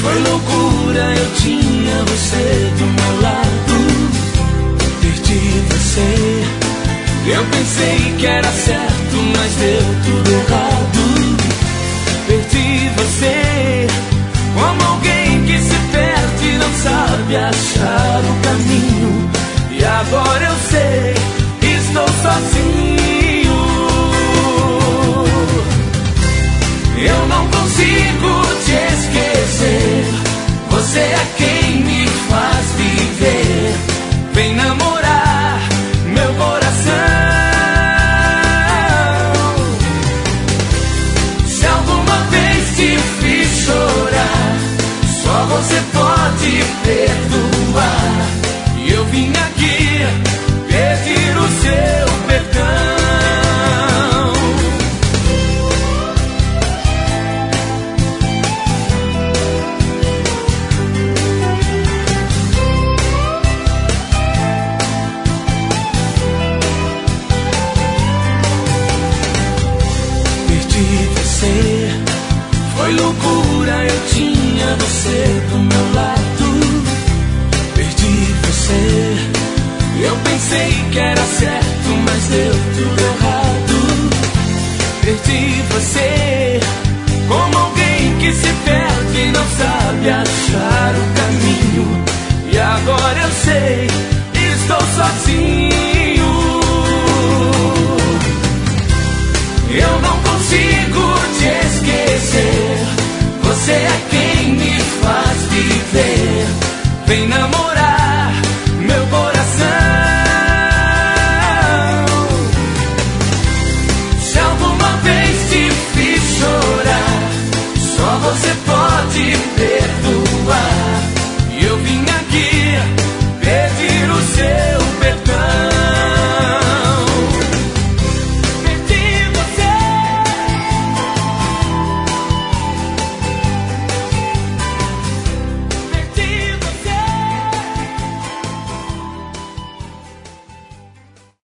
Foi loucura, eu tinha você do meu lado. Perdi você. Eu pensei que era certo, mas deu tudo errado. Perdi você. Como alguém que se perde e não sabe achar o caminho. E agora eu sei, estou sozinho. Eu não consigo te esquecer. Você é quem me faz viver. Vem namorar meu coração. Se alguma vez te fiz chorar, só você pode perdoar. E eu vim aqui pedir o seu perdão. Perdi você. Foi loucura, eu tinha você do meu lado. Perdi você. Eu pensei que era certo, mas deu tudo errado. Perdi você.